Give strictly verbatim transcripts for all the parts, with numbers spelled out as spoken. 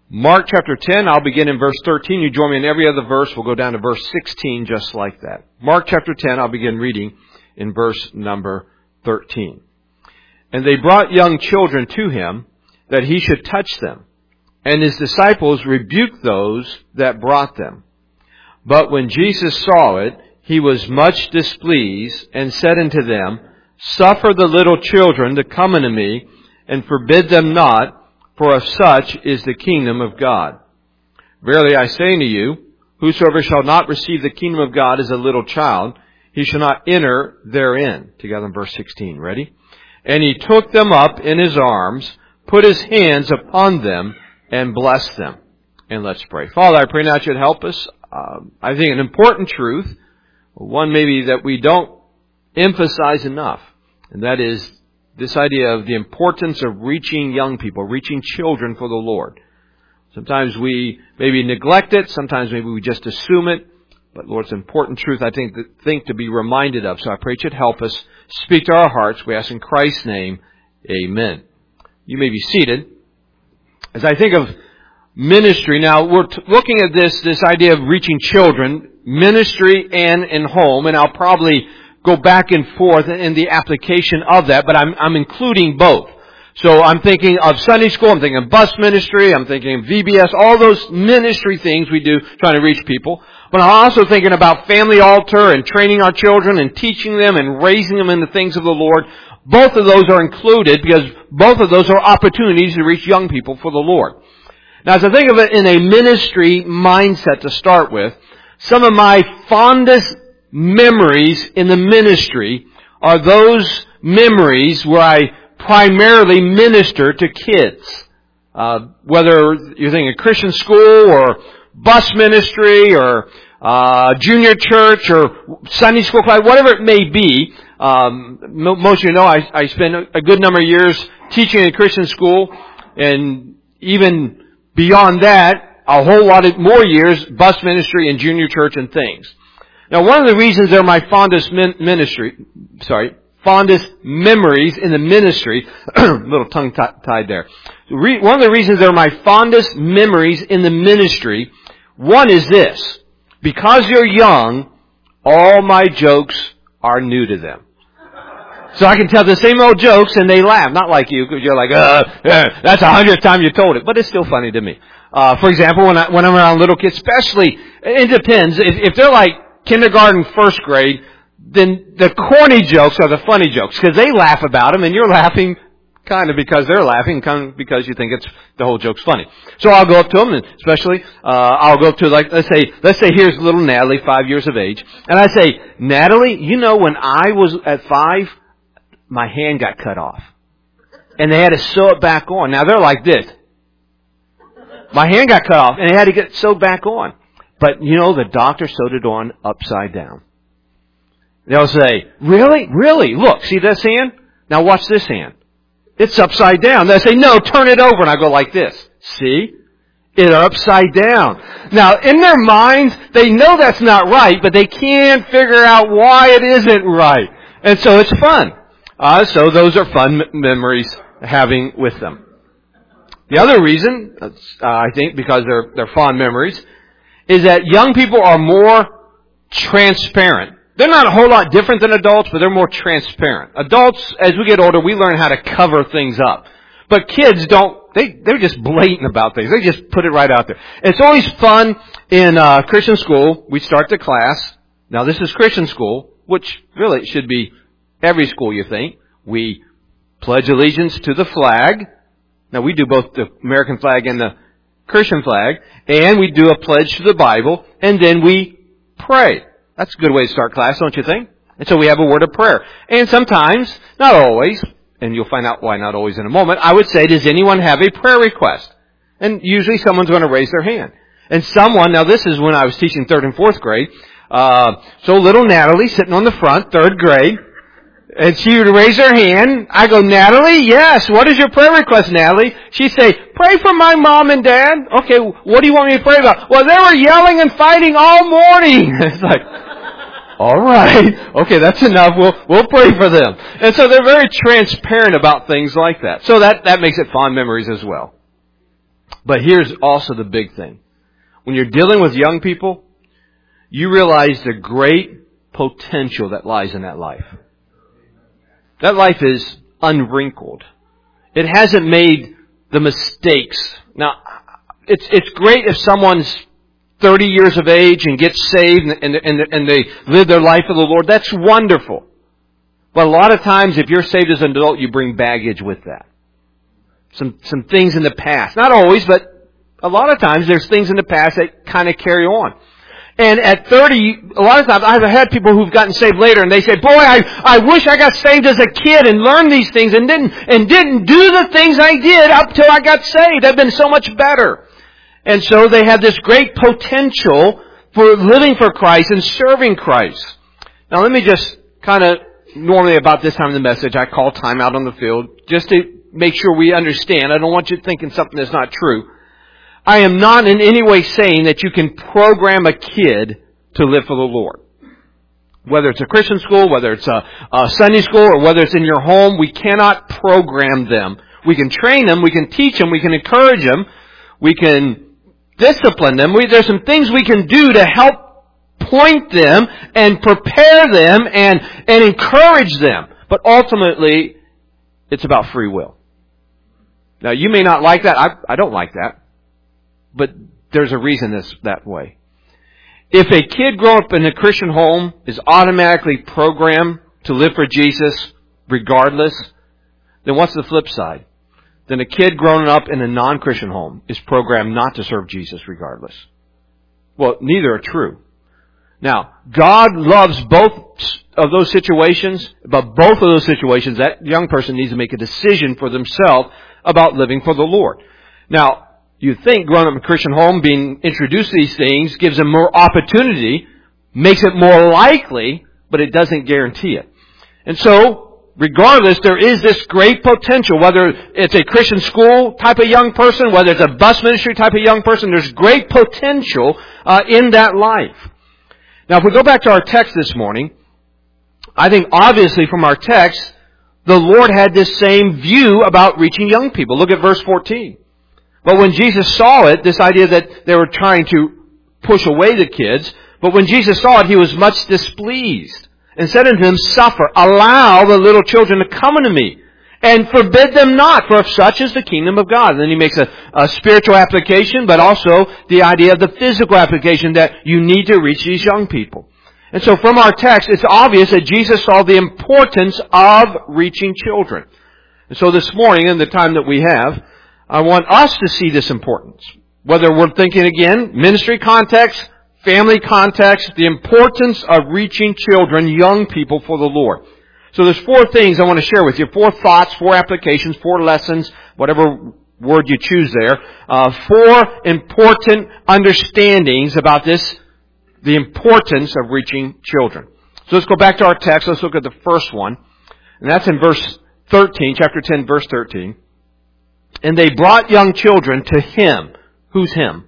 Mark chapter ten, I'll begin in verse thirteen. You join me in every other verse. We'll go down to verse sixteen just like that. Mark chapter ten, I'll begin reading in verse number thirteen. And they brought young children to him that he should touch them. And his disciples rebuked those that brought them. But when Jesus saw it, he was much displeased and said unto them, Suffer the little children to come unto me, and forbid them not, for of such is the kingdom of God. Verily I say unto you, whosoever shall not receive the kingdom of God as a little child, he shall not enter therein. Together in verse sixteen. Ready? And he took them up in his arms, put his hands upon them, and blessed them. And let's pray. Father, I pray now that you'd help us. Uh, I think an important truth, one maybe that we don't emphasize enough, and that is this idea of the importance of reaching young people, reaching children for the Lord. Sometimes we maybe neglect it. Sometimes maybe we just assume it. But Lord, it's an important truth I think, think to be reminded of. So I pray you'd help us. Speak to our hearts. We ask in Christ's name. Amen. You may be seated. As I think of ministry, now we're t- looking at this, this idea of reaching children, ministry and in home, and I'll probably go back and forth in the application of that, but I'm, I'm including both. So I'm thinking of Sunday school, I'm thinking of bus ministry, I'm thinking of V B S, all those ministry things we do trying to reach people. But I'm also thinking about family altar and training our children and teaching them and raising them in the things of the Lord. Both of those are included because both of those are opportunities to reach young people for the Lord. Now, as I think of it in a ministry mindset to start with, some of my fondest memories in the ministry are those memories where I primarily minister to kids. Uh, whether you're thinking Christian school or bus ministry or uh, junior church or Sunday school class, whatever it may be. Um, most of you know I, I spent a good number of years teaching in Christian school, and even beyond that, a whole lot of more years bus ministry and junior church and things. Now, one of the reasons they're my fondest min- ministry, sorry, fondest memories in the ministry, little tongue t- tied there. Re- one of the reasons they're my fondest memories in the ministry, one is this: because you're young, all my jokes are new to them. So I can tell the same old jokes and they laugh. Not like you, because you're like, uh, uh that's a hundredth time you told it. But it's still funny to me. Uh, for example, when, I, when I'm around little kids, especially, it depends. If, if they're like kindergarten, first grade, then the corny jokes are the funny jokes, because they laugh about them and you're laughing kind of because they're laughing, kind of because you think it's, the whole joke's funny. So I'll go up to them, and especially, uh, I'll go up to, like, let's say, let's say here's little Natalie, five years of age, and I say, Natalie, you know, when I was at five, my hand got cut off. And they had to sew it back on. Now they're like this. My hand got cut off and they had to get it sewed back on. But you know, the doctor sewed it on upside down. They'll say, really? Really? Look, see this hand? Now watch this hand. It's upside down. They'll say, no, turn it over. And I go like this. See? It's upside down. Now, in their minds, they know that's not right, but they can't figure out why it isn't right. And so it's fun. Uh, so those are fun m- memories having with them. The other reason, uh, I think, because they're, they're fond memories, is that young people are more transparent. They're not a whole lot different than adults, but they're more transparent. Adults, as we get older, we learn how to cover things up. But kids don't, they, they're just blatant about things. They just put it right out there. It's always fun in uh, Christian school. We start the class. Now, this is Christian school, which really should be every school, you think. We pledge allegiance to the flag. Now, we do both the American flag and the Christian flag. And we do a pledge to the Bible. And then we pray. That's a good way to start class, don't you think? And so we have a word of prayer. And sometimes, not always, and you'll find out why not always in a moment, I would say, does anyone have a prayer request? And usually someone's going to raise their hand. And someone, now this is when I was teaching third and fourth grade. Uh, so little Natalie sitting on the front, third grade. And she would raise her hand. I go, Natalie, yes. What is your prayer request, Natalie? She'd say, pray for my mom and dad. Okay, what do you want me to pray about? Well, they were yelling and fighting all morning. It's like, all right. Okay, that's enough. We'll, we'll pray for them. And so they're very transparent about things like that. So that, that makes it fond memories as well. But here's also the big thing. When you're dealing with young people, you realize the great potential that lies in that life. That life is unwrinkled. It hasn't made the mistakes. Now, it's it's great if someone's thirty years of age and gets saved and, and, and they live their life for the Lord. That's wonderful. But a lot of times, if you're saved as an adult, you bring baggage with that. Some some things in the past. Not always, but a lot of times there's things in the past that kind of carry on. And at thirty, a lot of times I've had people who've gotten saved later and they say, boy, I, I wish I got saved as a kid and learned these things and didn't, and didn't do the things I did up till I got saved. I've been so much better. And so they have this great potential for living for Christ and serving Christ. Now let me just kind of, normally about this time of the message, I call time out on the field just to make sure we understand. I don't want you thinking something that's not true. I am not in any way saying that you can program a kid to live for the Lord. Whether it's a Christian school, whether it's a, a Sunday school, or whether it's in your home, we cannot program them. We can train them, we can teach them, we can encourage them, we can discipline them. We, there's some things we can do to help point them and prepare them and, and encourage them. But ultimately, it's about free will. Now, you may not like that. I, I don't like that. But there's a reason it's that way. If a kid growing up in a Christian home is automatically programmed to live for Jesus regardless, then what's the flip side? Then a kid growing up in a non-Christian home is programmed not to serve Jesus regardless. Well, neither are true. Now, God loves both of those situations, but both of those situations, that young person needs to make a decision for themselves about living for the Lord. Now, you think growing up in a Christian home, being introduced to these things, gives them more opportunity, makes it more likely, but it doesn't guarantee it. And so, regardless, there is this great potential, whether it's a Christian school type of young person, whether it's a bus ministry type of young person, there's great potential uh, in that life. Now, if we go back to our text this morning, I think obviously from our text, the Lord had this same view about reaching young people. Look at verse fourteen. But when Jesus saw it, this idea that they were trying to push away the kids, but when Jesus saw it, He was much displeased and said unto them, Suffer, allow the little children to come unto me, and forbid them not, for of such is the kingdom of God. And then He makes a, a spiritual application, but also the idea of the physical application that you need to reach these young people. And so from our text, it's obvious that Jesus saw the importance of reaching children. And so this morning, in the time that we have, I want us to see this importance. Whether we're thinking again, ministry context, family context, the importance of reaching children, young people for the Lord. So there's four things I want to share with you. Four thoughts, four applications, four lessons, whatever word you choose there. Uh, four important understandings about this, the importance of reaching children. So let's go back to our text. Let's look at the first one. And that's in verse thirteen, chapter ten, verse thirteen. And they brought young children to Him. Who's Him?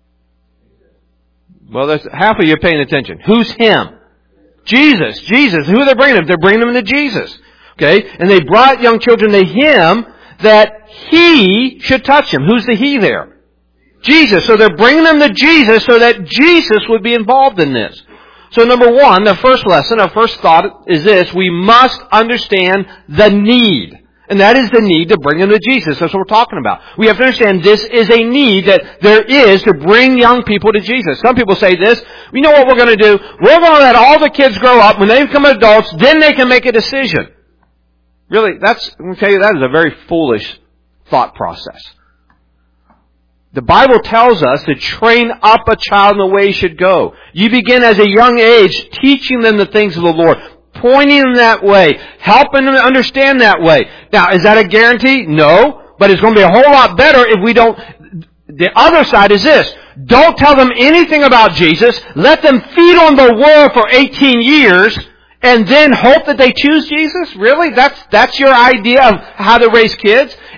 Well, that's half of you paying attention. Who's Him? Jesus. Jesus. Who are they bringing them? They're bringing them to Jesus. Okay? And they brought young children to Him that He should touch them. Who's the He there? Jesus. So they're bringing them to Jesus so that Jesus would be involved in this. So number one, the first lesson, our first thought is this. We must understand the need. And that is the need to bring them to Jesus. That's what we're talking about. We have to understand this is a need that there is to bring young people to Jesus. Some people say this, you know what we're going to do? We're going to let all the kids grow up. When they become adults, then they can make a decision. Really, that's, I'm going to tell you, that is a very foolish thought process. The Bible tells us to train up a child in the way he should go. You begin as a young age teaching them the things of the Lord, pointing them that way, helping them understand that way. Now, is that a guarantee? No, but it's going to be a whole lot better if we don't. The other side is this. Don't tell them anything about Jesus. Let them feed on the world for eighteen years and then hope that they choose Jesus? Really? That's, that's your idea of how to raise kids?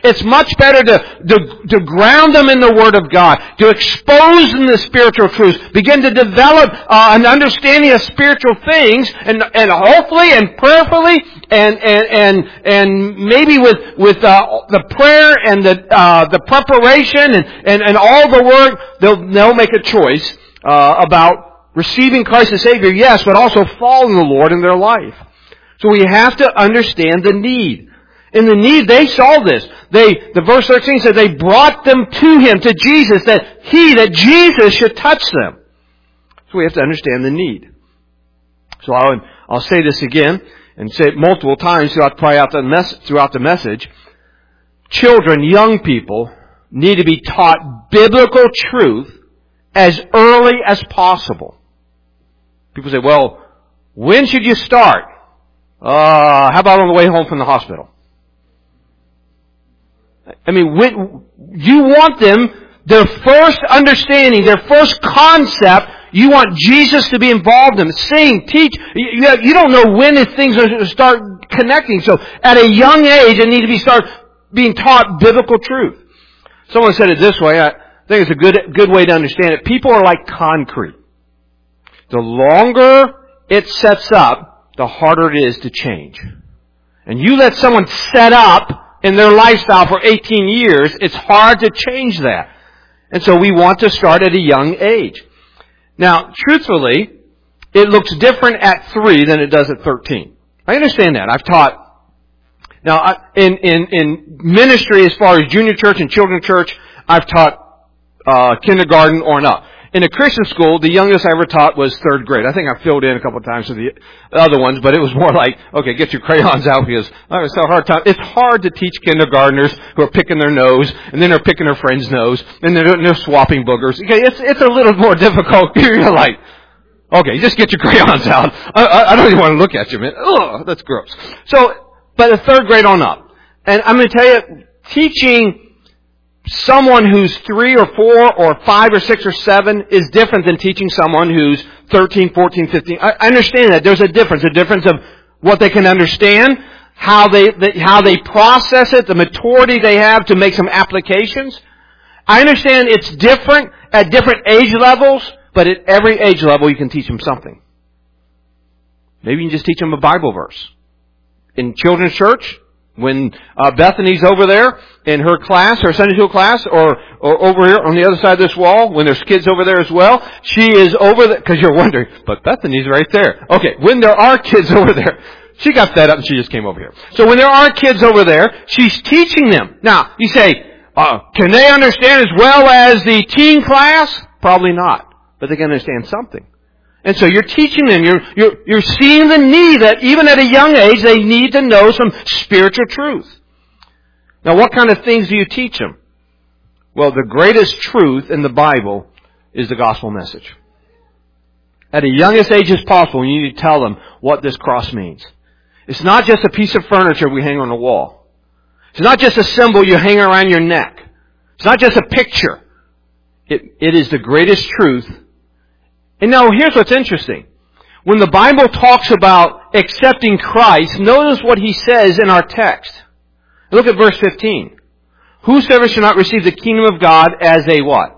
It's much better to, to, to ground them in the Word of God, to expose them to spiritual truths, begin to develop uh, an understanding of spiritual things, and, and hopefully and prayerfully and, and, and, and maybe with, with uh, the prayer and the, uh, the preparation and, and, and all the work, they'll, they'll make a choice uh, about receiving Christ as Savior, yes, but also following the Lord in their life. So we have to understand the need. In the need, they saw this. They, the verse thirteen said they brought them to Him, to Jesus, that He, that Jesus should touch them. So we have to understand the need. So I'll, I'll say this again, and say it multiple times throughout, throughout, the mess, throughout the message. Children, young people, need to be taught biblical truth as early as possible. People say, well, when should you start? Uh, how about on the way home from the hospital? I mean, when, you want them, their first understanding, their first concept, you want Jesus to be involved in. Sing, teach. You, you don't know when things are going to start connecting. So at a young age, it needs to be start being taught biblical truth. Someone said it this way. I think it's a good, good way to understand it. People are like concrete. The longer it sets up, the harder it is to change. And you let someone set up in their lifestyle for eighteen years, it's hard to change that. And so we want to start at a young age. Now, truthfully, it looks different at three than it does at thirteen. I understand that. I've taught, now, in, in, in ministry as far as junior church and children's church, I've taught uh, kindergarten or up. In a Christian school, the youngest I ever taught was third grade. I think I filled in a couple of times with the other ones, but it was more like, okay, get your crayons out because oh, it's a hard time. It's hard to teach kindergartners who are picking their nose, and then they're picking their friend's nose, and they're, they're swapping boogers. Okay, it's it's a little more difficult. You're like, okay, just get your crayons out. I, I, I don't even want to look at you, man. Ugh, that's gross. So, but a third grade on up. And I'm going to tell you, teaching someone who's three or four or five or six or seven is different than teaching someone who's thirteen, fourteen, fifteen. I understand that. There's a difference. A difference of what they can understand, how they, how they process it, the maturity they have to make some applications. I understand it's different at different age levels, but at every age level you can teach them something. Maybe you can just teach them a Bible verse. In children's church, when uh, Bethany's over there in her class, her Sunday school class, or, or over here on the other side of this wall, when there's kids over there as well, she is over there, because you're wondering, but Bethany's right there. Okay, when there are kids over there, she got fed up and she just came over here. So when there are kids over there, she's teaching them. Now, you say, uh, can they understand as well as the teen class? Probably not, but they can understand something. And so you're teaching them, you're, you're, you're seeing the need that even at a young age they need to know some spiritual truth. Now what kind of things do you teach them? Well, the greatest truth in the Bible is the gospel message. At the youngest age as possible, you need to tell them what this cross means. It's not just a piece of furniture we hang on the wall. It's not just a symbol you hang around your neck. It's not just a picture. It, it is the greatest truth. And now here's what's interesting. When the Bible talks about accepting Christ, notice what He says in our text. Look at verse fifteen. Whosoever shall not receive the kingdom of God as a what?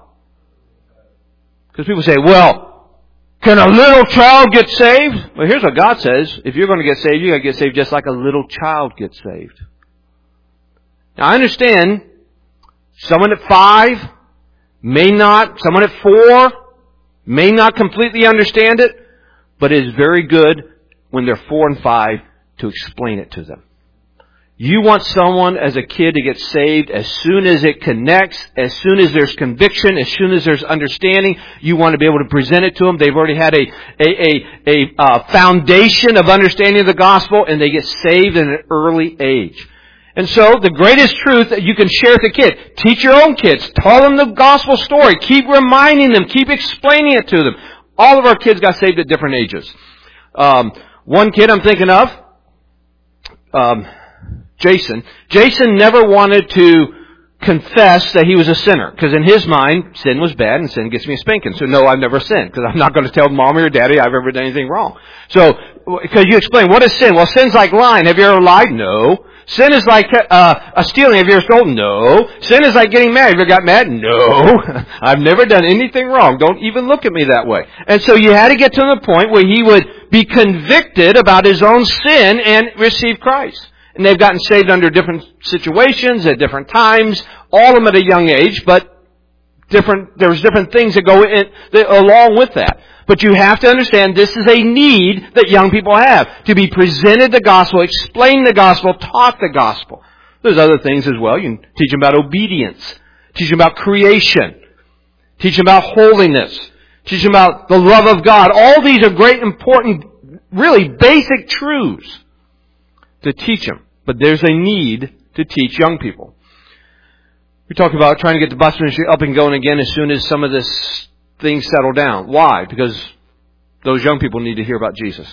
Because people say, well, can a little child get saved? Well, here's what God says. If you're going to get saved, you've got to get saved just like a little child gets saved. Now I understand someone at five may not, someone at four may not completely understand it, but it is very good when they're four and five to explain it to them. You want someone as a kid to get saved as soon as it connects, as soon as there's conviction, as soon as there's understanding. You want to be able to present it to them. They've already had a a a, a uh, foundation of understanding of the gospel, and they get saved at an early age. And so, the greatest truth that you can share with a kid, teach your own kids, tell them the gospel story, keep reminding them, keep explaining it to them. All of our kids got saved at different ages. Um, one kid I'm thinking of, um, Jason. Jason never wanted to confess that he was a sinner, because in his mind, sin was bad and sin gets me a spanking. So no, I've never sinned, because I'm not going to tell mommy or daddy I've ever done anything wrong. So because you explain, what is sin? Well, sin's like lying. Have you ever lied? No. Sin is like uh, a stealing. Have you ever stolen? No. Sin is like getting mad. Have you ever got mad? No. I've never done anything wrong. Don't even look at me that way. And so you had to get to the point where he would be convicted about his own sin and receive Christ. And they've gotten saved under different situations at different times, all of them at a young age, but different. There's different things that go in, that, along with that. But you have to understand this is a need that young people have. To be presented the gospel, explain the gospel, taught the gospel. There's other things as well. You can teach them about obedience. Teach them about creation. Teach them about holiness. Teach them about the love of God. All these are great, important, really basic truths to teach them. But there's a need to teach young people. We talk about trying to get the bus ministry up and going again as soon as some of this things settle down. Why? Because those young people need to hear about Jesus.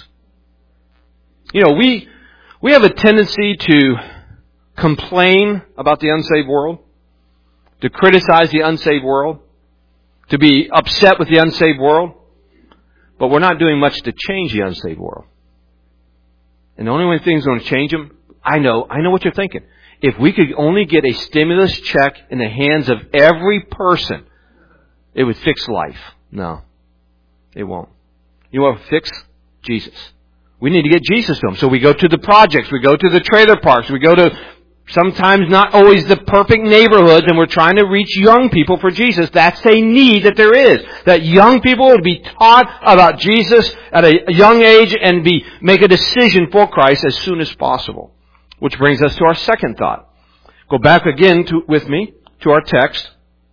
You know, we we have a tendency to complain about the unsaved world, to criticize the unsaved world, to be upset with the unsaved world, but we're not doing much to change the unsaved world. And the only way things are going to change them, I know, I know what you're thinking. If we could only get a stimulus check in the hands of every person, it would fix life. No, it won't. You know what will fix? Jesus. We need to get Jesus to them. So we go to the projects, we go to the trailer parks, we go to sometimes not always the perfect neighborhoods, and we're trying to reach young people for Jesus. That's a need that there is. That young people would be taught about Jesus at a young age and be make a decision for Christ as soon as possible. Which brings us to our second thought. Go back again to, with me to our text.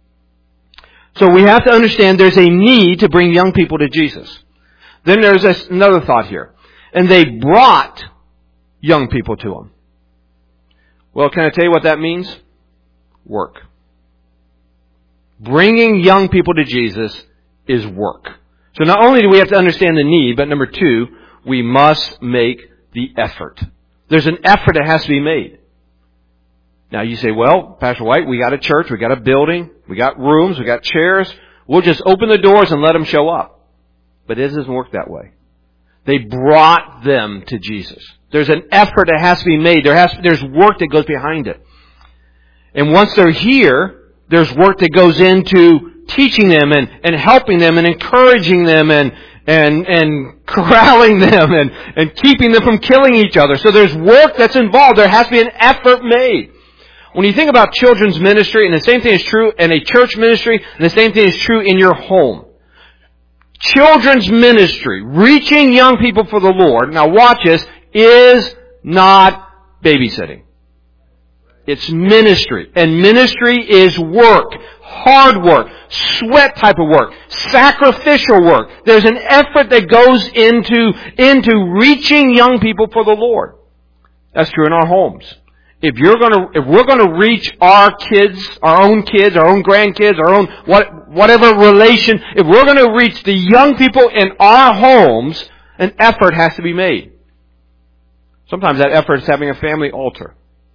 So we have to understand there's a need to bring young people to Jesus. Then there's this, another thought here. And they brought young people to him. Well, can I tell you what that means? Work. Bringing young people to Jesus is work. So not only do we have to understand the need, but number two, we must make the effort. There's an effort that has to be made. Now you say, well, Pastor White, we got a church, we got a building, we got rooms, we got chairs. We'll just open the doors and let them show up. But it doesn't work that way. They brought them to Jesus. There's an effort that has to be made. There has, there's work that goes behind it. And once they're here, there's work that goes into teaching them and, and helping them and encouraging them and and and corralling them and, and keeping them from killing each other. So there's work that's involved. There has to be an effort made. When you think about children's ministry, and the same thing is true in a church ministry, and the same thing is true in your home. Children's ministry, reaching young people for the Lord, now watch this, is not babysitting. It's ministry. And ministry is work. Hard work. Sweat type of work. Sacrificial work. There's an effort that goes into, into reaching young people for the Lord. That's true in our homes. If you're gonna, if we're gonna reach our kids, our own kids, our own grandkids, our own, what, whatever relation, if we're gonna reach the young people in our homes, an effort has to be made. Sometimes that effort is having a family altar.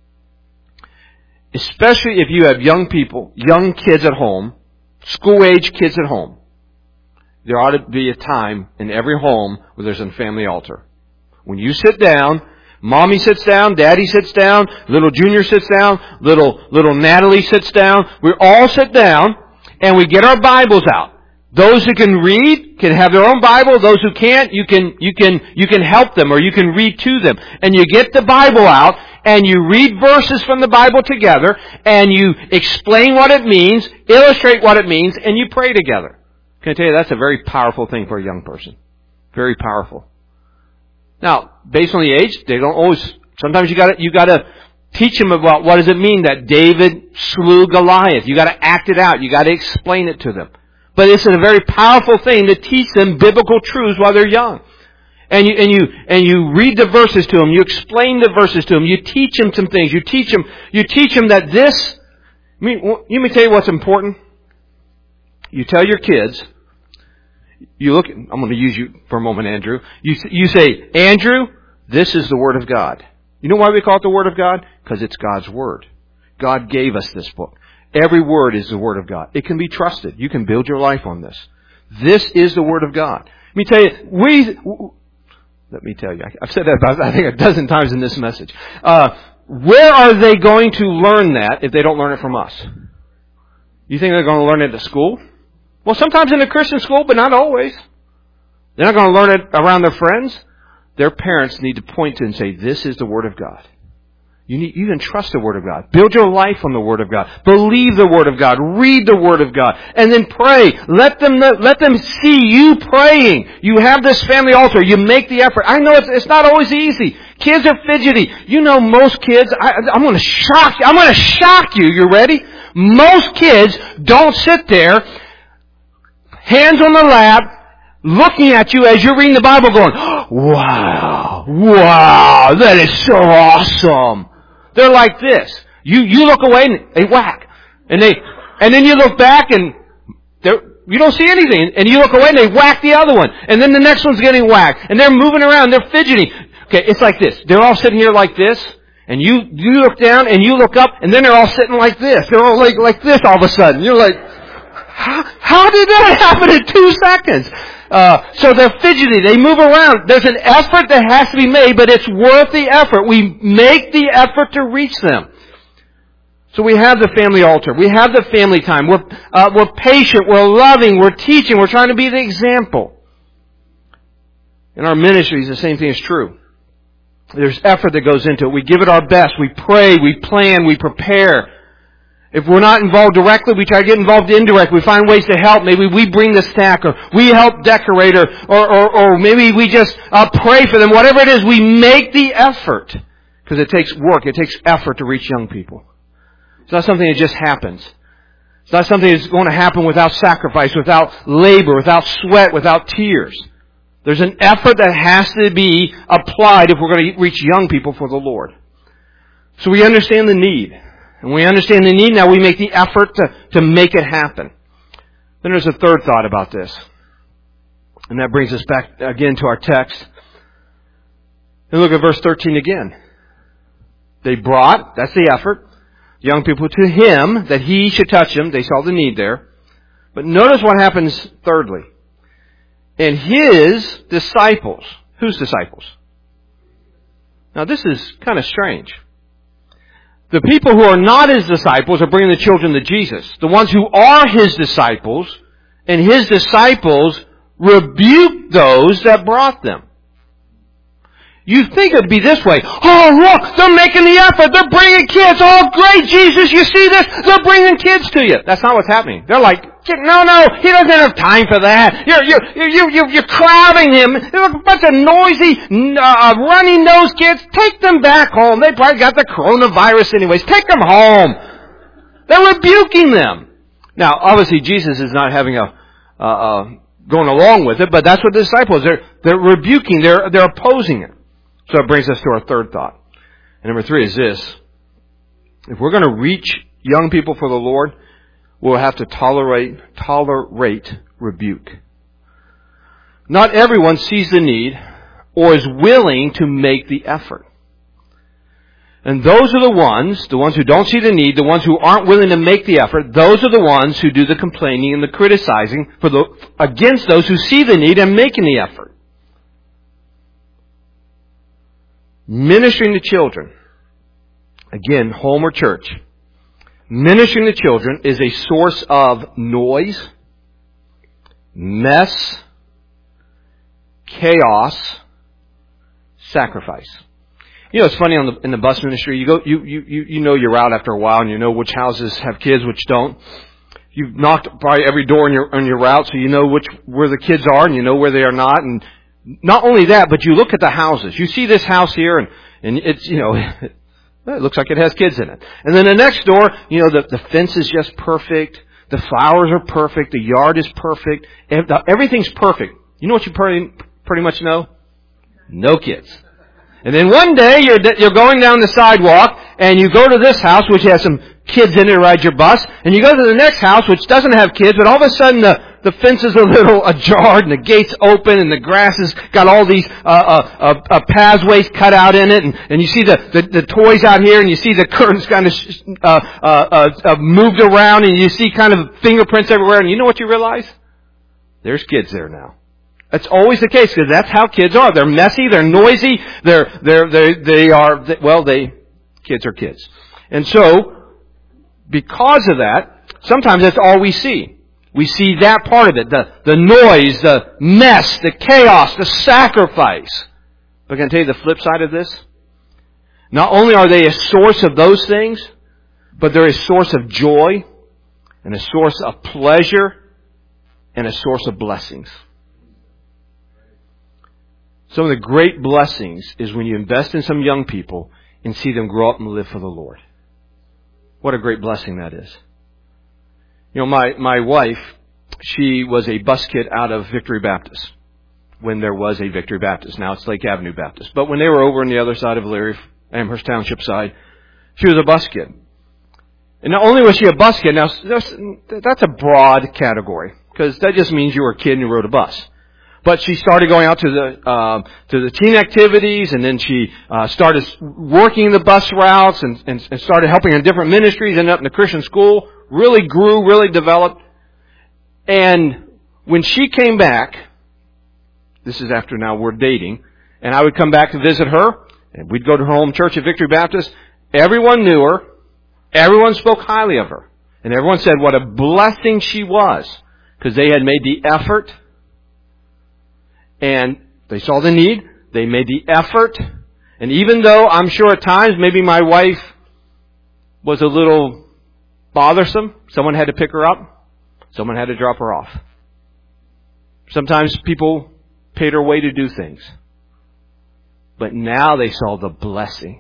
Especially if you have young people, young kids at home, school-age kids at home. There ought to be a time in every home where there's a family altar. When you sit down, Mommy sits down, Daddy sits down, little Junior sits down, little little Natalie sits down. We all sit down and we get our Bibles out. Those who can read can have their own Bible. Those who can't, you can you can you can help them or you can read to them. And you get the Bible out and you read verses from the Bible together and you explain what it means, illustrate what it means, and you pray together. Can I tell you that's a very powerful thing for a young person. Very powerful. Now, based on the age, they don't always, sometimes you gotta, you gotta teach them about what does it mean that David slew Goliath. You gotta act it out. You gotta explain it to them. But it's a very powerful thing to teach them biblical truths while they're young. And you, and you, and you read the verses to them. You explain the verses to them. You teach them some things. You teach them, you teach them that this, I mean, let me tell you what's important. You tell your kids, you look, I'm going to use you for a moment, Andrew. You, you say, Andrew, this is the Word of God. You know why we call it the Word of God? Because it's God's Word. God gave us this book. Every word is the Word of God. It can be trusted. You can build your life on this. This is the Word of God. Let me tell you, we, Let me tell you. I've said that about, I think, a dozen times in this message. Uh, where are they going to learn that if they don't learn it from us? You think they're going to learn it at school? Well, sometimes in a Christian school, but not always. They're not going to learn it around their friends. Their parents need to point to and say, this is the Word of God. You need, you can trust the Word of God. Build your life on the Word of God. Believe the Word of God. Read the Word of God. And then pray. Let them, let them see you praying. You have this family altar. You make the effort. I know it's, it's not always easy. Kids are fidgety. You know most kids, I, I'm going to shock you. I'm going to shock you. You ready? Most kids don't sit there, hands on the lap, looking at you as you're reading the Bible going, wow, wow, that is so awesome. They're like this. You, you look away and they whack. And they, and then you look back and they're, you don't see anything. And you look away and they whack the other one. And then the next one's getting whacked. And they're moving around. They're fidgeting. Okay, it's like this. They're all sitting here like this. And you, you look down and you look up and then they're all sitting like this. They're all like, like this all of a sudden. You're like, how, how did that happen in two seconds? Uh, so they're fidgety. They move around. There's an effort that has to be made, but it's worth the effort. We make the effort to reach them. So we have the family altar. We have the family time. We're, uh, we're patient. We're loving. We're teaching. We're trying to be the example. In our ministries, the same thing is true. There's effort that goes into it. We give it our best. We pray. We plan. We prepare. If we're not involved directly, we try to get involved indirectly. We find ways to help. Maybe we bring the stack, or we help decorate, or or, or, or maybe we just uh, pray for them. Whatever it is, we make the effort. Because it takes work. It takes effort to reach young people. It's not something that just happens. It's not something that's going to happen without sacrifice, without labor, without sweat, without tears. There's an effort that has to be applied if we're going to reach young people for the Lord. So we understand the need. And we understand the need, now we make the effort to, to make it happen. Then there's a third thought about this. And that brings us back again to our text. And look at verse thirteen again. They brought, that's the effort, young people to Him, that He should touch them. They saw the need there. But notice what happens thirdly. And His disciples. Whose disciples? Now this is kind of strange. The people who are not His disciples are bringing the children to Jesus. The ones who are His disciples, and His disciples rebuke those that brought them. You think it would be this way. Oh, look, they're making the effort. They're bringing kids. Oh, great, Jesus, you see this? They're bringing kids to you. That's not what's happening. They're like, no, no, He doesn't have time for that. You're, you're, you're, you're, you're crowding Him. There's a bunch of noisy, uh, runny-nosed kids. Take them back home. They probably got the coronavirus anyways. Take them home. They're rebuking them. Now, obviously, Jesus is not having a, uh, uh, going along with it, but that's what the disciples, they're, they're rebuking, they're, they're opposing it. So it brings us to our third thought. And number three is this. If we're going to reach young people for the Lord, we'll have to tolerate, tolerate rebuke. Not everyone sees the need or is willing to make the effort. And those are the ones, the ones who don't see the need, the ones who aren't willing to make the effort, those are the ones who do the complaining and the criticizing for the, against those who see the need and making the effort. Ministering to children, again, home or church, ministering to children is a source of noise, mess, chaos, sacrifice. You know, it's funny on the, in the bus ministry, you go, you, you, you know your route after a while and you know which houses have kids, which don't. You've knocked probably every door on your, on your route so you know which, where the kids are and you know where they are not. And not only that, but you look at the houses. You see this house here and, and it's, you know, it looks like it has kids in it. And then the next door, you know, the, the fence is just perfect. The flowers are perfect. The yard is perfect. Everything's perfect. You know what you pretty, pretty much know? No kids. And then one day you're, you're going down the sidewalk and you go to this house which has some kids in it to ride your bus. And you go to the next house which doesn't have kids, but all of a sudden the, the fence is a little ajar and the gate's open and the grass has got all these uh, uh, uh, pathways cut out in it. And, and you see the, the, the toys out here and you see the curtains kind of uh, uh, uh, moved around and you see kind of fingerprints everywhere. And you know what you realize? There's kids there now. That's always the case because that's how kids are. They're messy, they're noisy, they're, they're, they, they are, well, they, kids are kids. And so, because of that, sometimes that's all we see. We see that part of it, the, the noise, the mess, the chaos, the sacrifice. But can I tell you the flip side of this? Not only are they a source of those things, but they're a source of joy and a source of pleasure and a source of blessings. Some of the great blessings is when you invest in some young people and see them grow up and live for the Lord. What a great blessing that is. You know, my, my wife, she was a bus kid out of Victory Baptist when there was a Victory Baptist. Now it's Lake Avenue Baptist. But when they were over on the other side of Elyria, Amherst Township side, she was a bus kid. And not only was she a bus kid, now that's a broad category because that just means you were a kid and you rode a bus. But she started going out to the uh, to the teen activities, and then she uh, started working the bus routes and, and, and started helping in different ministries. Ended up in the Christian school. Really grew, really developed. And when she came back, this is after now we're dating, and I would come back to visit her, and we'd go to her home church at Victory Baptist. Everyone knew her. Everyone spoke highly of her, and everyone said what a blessing she was because they had made the effort. And they saw the need. They made the effort. And even though I'm sure at times maybe my wife was a little bothersome, someone had to pick her up. Someone had to drop her off. Sometimes people paid her way to do things. But now they saw the blessing.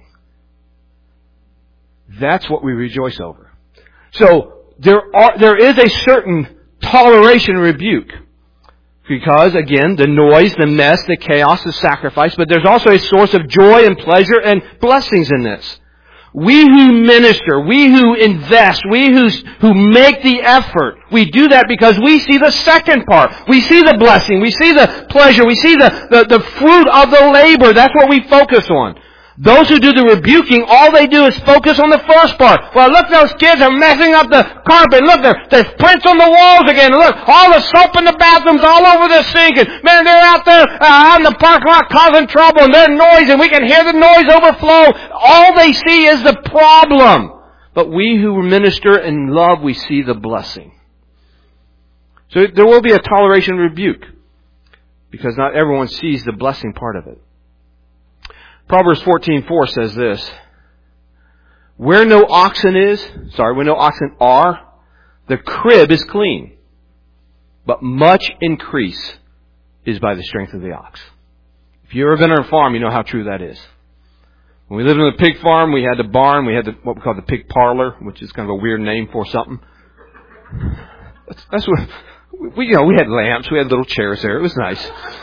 That's what we rejoice over. So there are, there is a certain toleration and rebuke. Because, again, the noise, the mess, the chaos, the sacrifice, but there's also a source of joy and pleasure and blessings in this. We who minister, we who invest, we who, who make the effort, we do that because we see the second part. We see the blessing, we see the pleasure, we see the, the, the fruit of the labor. That's what we focus on. Those who do the rebuking, all they do is focus on the first part. Well, look, those kids are messing up the carpet. Look, there, there's prints on the walls again. Look, all the soap in the bathrooms all over the sink. And man, they're out there uh, out in the parking lot causing trouble, and they're noisy, and we can hear the noise overflow. All they see is the problem. But we who minister in love, we see the blessing. So there will be a toleration rebuke because not everyone sees the blessing part of it. Proverbs fourteen four says this, where no oxen is, sorry, where no oxen are, the crib is clean, but much increase is by the strength of the ox. If you've ever been on a farm, you know how true that is. When we lived on the pig farm, we had the barn, we had the, what we call the pig parlor, which is kind of a weird name for something. That's, that's what, we, you know, we had lamps, we had little chairs there, it was nice.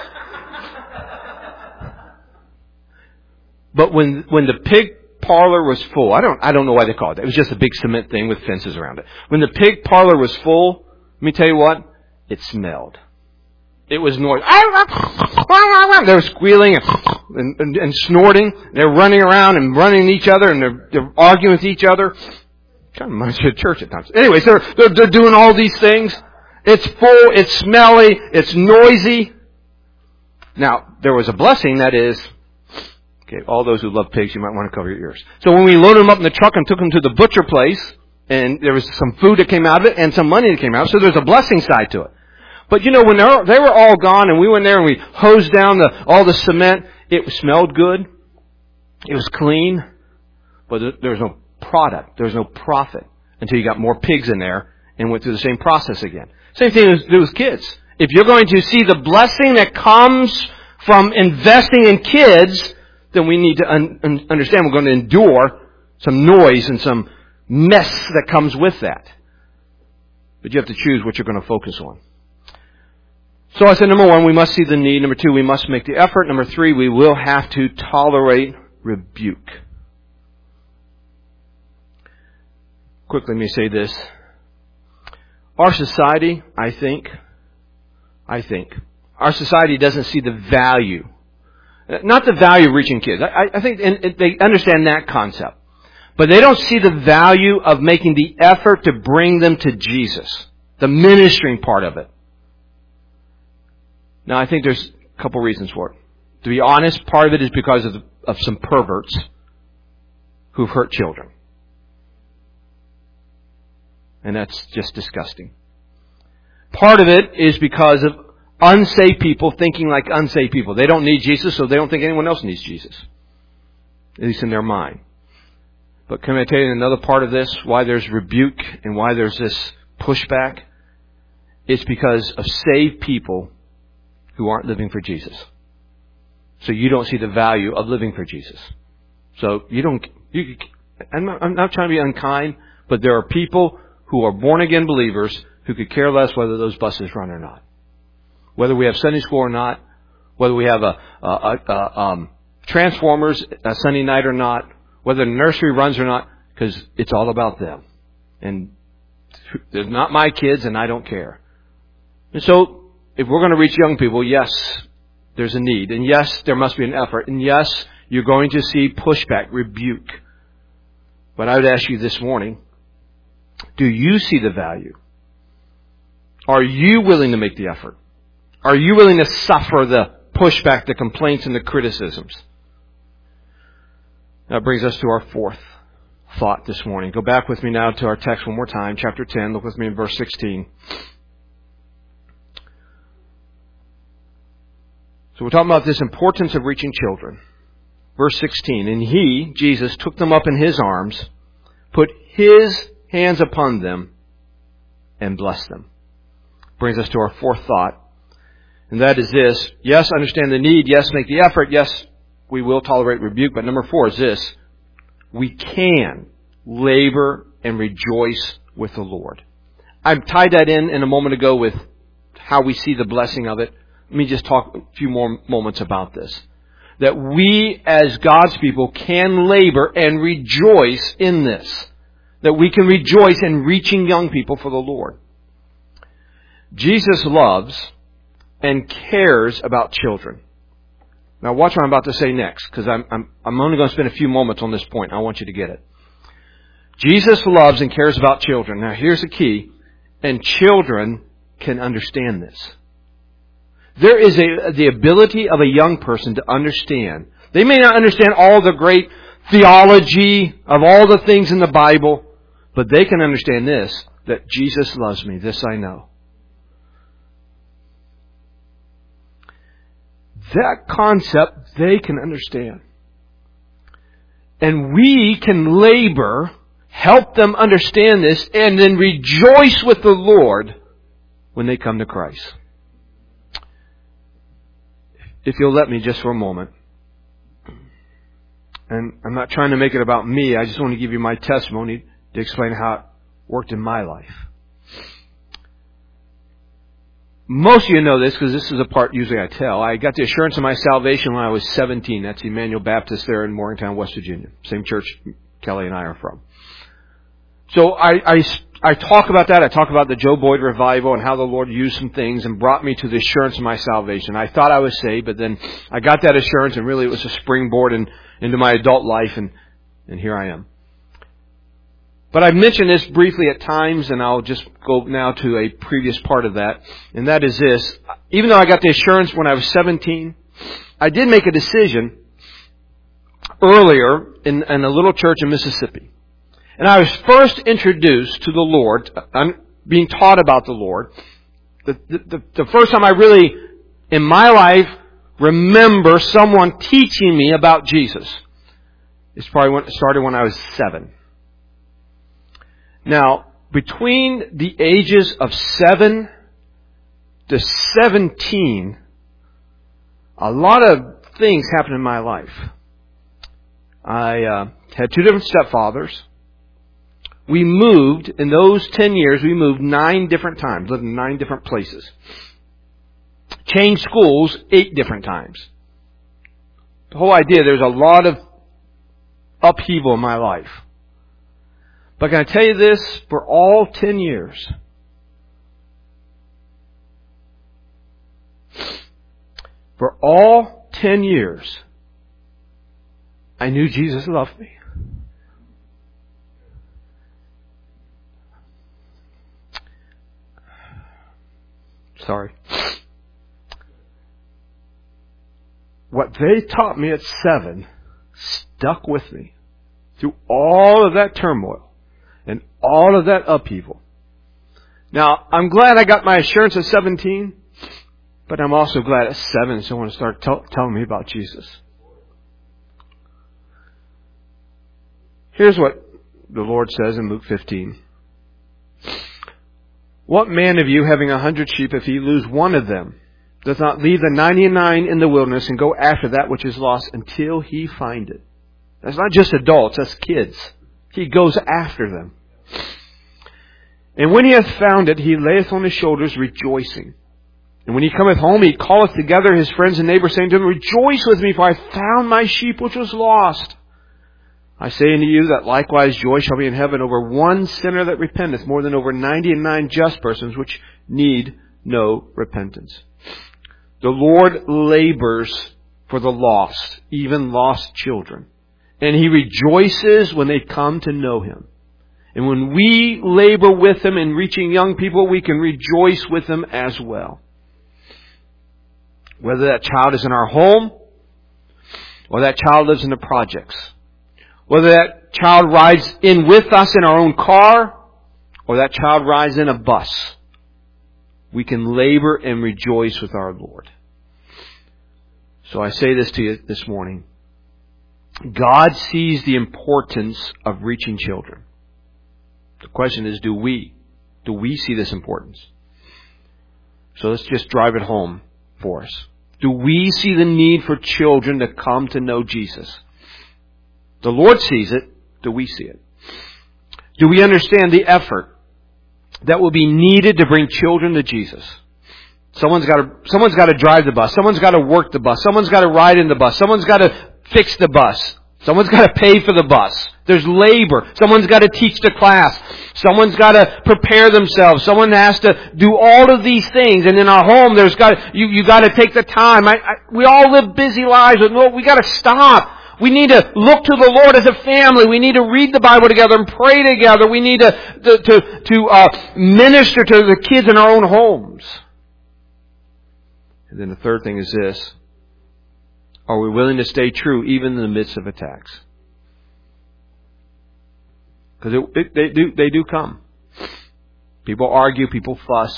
But when, when the pig parlor was full, I don't, I don't know why they called it. It was just a big cement thing with fences around it. When the pig parlor was full, let me tell you what, it smelled. It was noise. They were squealing and, and, and snorting. They're running around and running each other and they're, they're arguing with each other. Kind of reminds me of church at times. Anyway, so they're, they're, they're doing all these things. It's full, it's smelly, it's noisy. Now, there was a blessing, that is, okay, all those who love pigs, you might want to cover your ears. So when we loaded them up in the truck and took them to the butcher place, and there was some food that came out of it and some money that came out, so there's a blessing side to it. But you know, when they were all gone and we went there and we hosed down the, all the cement, it smelled good. It was clean. But there was no product. There was no profit until you got more pigs in there and went through the same process again. Same thing as do with kids. If you're going to see the blessing that comes from investing in kids, then we need to un- un- understand we're going to endure some noise and some mess that comes with that. But you have to choose what you're going to focus on. So I said, number one, we must see the need. Number two, we must make the effort. Number three, we will have to tolerate rebuke. Quickly, let me say this. Our society, I think, I think, our society doesn't see the value. Not the value of reaching kids. I, I think and they understand that concept. But they don't see the value of making the effort to bring them to Jesus. The ministering part of it. Now, I think there's a couple reasons for it. To be honest, part of it is because of, of some perverts who've hurt children. And that's just disgusting. Part of it is because of unsaved people thinking like unsaved people. They don't need Jesus, so they don't think anyone else needs Jesus. At least in their mind. But can I tell you another part of this, why there's rebuke and why there's this pushback? It's because of saved people who aren't living for Jesus. So you don't see the value of living for Jesus. So you don't, you, I'm not, I'm not trying to be unkind, but there are people who are born again believers who could care less whether those buses run or not. Whether we have Sunday school or not, whether we have a, a, a, a um, Transformers a Sunday night or not, whether the nursery runs or not, because it's all about them. And they're not my kids and I don't care. And so, if we're going to reach young people, yes, there's a need. And yes, there must be an effort. And yes, you're going to see pushback, rebuke. But I would ask you this morning, do you see the value? Are you willing to make the effort? Are you willing to suffer the pushback, the complaints, and the criticisms? That brings us to our fourth thought this morning. Go back with me now to our text one more time, chapter ten. Look with me in verse sixteen. So we're talking about this importance of reaching children. Verse sixteen, and he, Jesus, took them up in his arms, put his hands upon them, and blessed them. Brings us to our fourth thought. And that is this. Yes, understand the need. Yes, make the effort. Yes, we will tolerate rebuke. But number four is this. We can labor and rejoice with the Lord. I tied that in in a moment ago with how we see the blessing of it. Let me just talk a few more moments about this. That we as God's people can labor and rejoice in this. That we can rejoice in reaching young people for the Lord. Jesus loves and cares about children. Now watch what I'm about to say next, because I'm, I'm, I'm only going to spend a few moments on this point. I want you to get it. Jesus loves and cares about children. Now here's the key. And children can understand this. There is a, the ability of a young person to understand. They may not understand all the great theology of all the things in the Bible, but they can understand this, that Jesus loves me. This I know. That concept they can understand. And we can labor, help them understand this, and then rejoice with the Lord when they come to Christ. If you'll let me just for a moment. And I'm not trying to make it about me. I just want to give you my testimony to explain how it worked in my life. Most of you know this because this is a part usually I tell. I got the assurance of my salvation when I was seventeen. That's Emmanuel Baptist there in Morgantown, West Virginia. Same church Kelly and I are from. So I, I, I talk about that. I talk about the Joe Boyd revival and how the Lord used some things and brought me to the assurance of my salvation. I thought I was saved, but then I got that assurance and really it was a springboard in, into my adult life, and, and here I am. But I've mentioned this briefly at times, and I'll just go now to a previous part of that. And that is this. Even though I got the assurance when I was seventeen, I did make a decision earlier in, in a little church in Mississippi. And I was first introduced to the Lord, I'm being taught about the Lord. The, the, the first time I really, in my life, remember someone teaching me about Jesus. It's probably when, it started when I was seven. Now, between the ages of seven to seventeen, a lot of things happened in my life. I uh, had two different stepfathers. We moved, in those ten years, we moved nine different times, lived in nine different places. Changed schools eight different times. The whole idea, there's a lot of upheaval in my life. But can I tell you this? For all ten years, for all ten years, I knew Jesus loved me. Sorry. what they taught me at seven stuck with me through all of that turmoil and all of that upheaval. Now, I'm glad I got my assurance at seventeen, but I'm also glad at seven someone started t- telling me about Jesus. Here's what the Lord says in Luke fifteen. What man of you, having a hundred sheep, if he lose one of them, does not leave the ninety-nine in the wilderness and go after that which is lost until he find it? That's not just adults, that's kids. He goes after them. And when he hath found it, he layeth on his shoulders, rejoicing. And when he cometh home, he calleth together his friends and neighbors, saying to them, Rejoice with me, for I found my sheep which was lost. I say unto you that likewise joy shall be in heaven over one sinner that repenteth, more than over ninety and nine just persons which need no repentance. The Lord labors for the lost, even lost children. And He rejoices when they come to know Him. And when we labor with Him in reaching young people, we can rejoice with them as well. Whether that child is in our home, or that child lives in the projects. Whether that child rides in with us in our own car, or that child rides in a bus. We can labor and rejoice with our Lord. So I say this to you this morning. God sees the importance of reaching children. The question is, do we? Do we see this importance? So let's just drive it home for us. Do we see the need for children to come to know Jesus? The Lord sees it. Do we see it? Do we understand the effort that will be needed to bring children to Jesus? Someone's got to, someone's got to drive the bus. Someone's got to work the bus. Someone's got to ride in the bus. Someone's got to fix the bus. Someone's got to pay for the bus. There's labor. Someone's got to teach the class. Someone's got to prepare themselves. Someone has to do all of these things. And in our home, there's got you. You got to take the time. I, I, we all live busy lives, but no, we got to stop. We need to look to the Lord as a family. We need to read the Bible together and pray together. We need to to to, to uh, minister to the kids in our own homes. And then the third thing is this. Are we willing to stay true even in the midst of attacks? Because it, it, they do they do come. People argue, people fuss.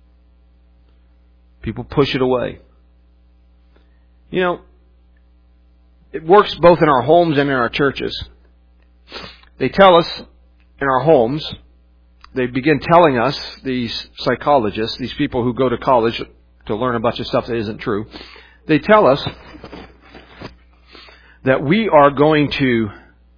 People push it away. You know, it works both in our homes and in our churches. They tell us in our homes, they begin telling us, these psychologists, these people who go to college to learn a bunch of stuff that isn't true, they tell us that we are going to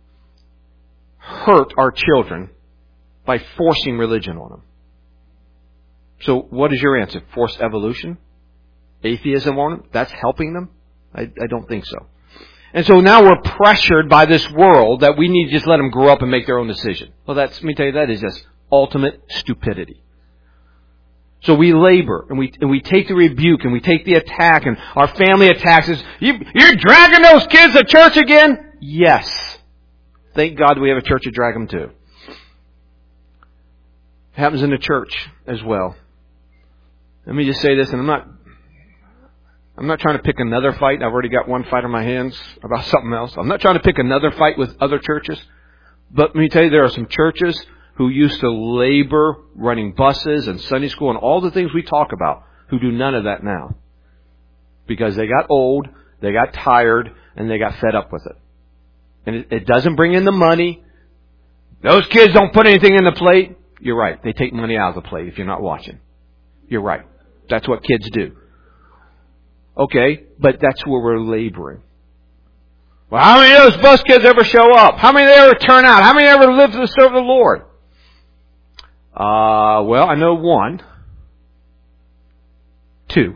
hurt our children by forcing religion on them. So what is your answer? Force evolution? Atheism on them? That's helping them? I, I don't think so. And so now we're pressured by this world that we need to just let them grow up and make their own decision. Well, that's, let me tell you, that is just ultimate stupidity. So we labor and we and we take the rebuke and we take the attack, and our family attacks us. You, you're dragging those kids to church again? Yes. Thank God we have a church to drag them to. It happens in the church as well. Let me just say this, and I'm not I'm not trying to pick another fight. I've already got one fight on my hands about something else. I'm not trying to pick another fight with other churches. But let me tell you, there are some churches who used to labor running buses and Sunday school and all the things we talk about, who do none of that now. Because they got old, they got tired, and they got fed up with it. And it, it doesn't bring in the money. Those kids don't put anything in the plate. You're right. They take money out of the plate if you're not watching. You're right. That's what kids do. Okay, but that's where we're laboring. Well, how many of those bus kids ever show up? How many ever turn out? How many ever live to serve the Lord? Uh, well, I know one. Two.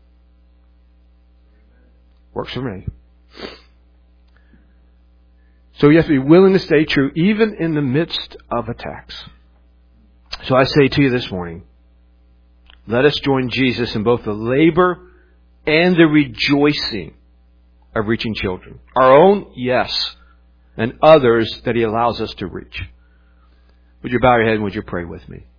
Works for me. So you have to be willing to stay true even in the midst of attacks. So I say to you this morning, let us join Jesus in both the labor and the rejoicing of reaching children. Our own, yes, and others that He allows us to reach. Would you bow your head and would you pray with me?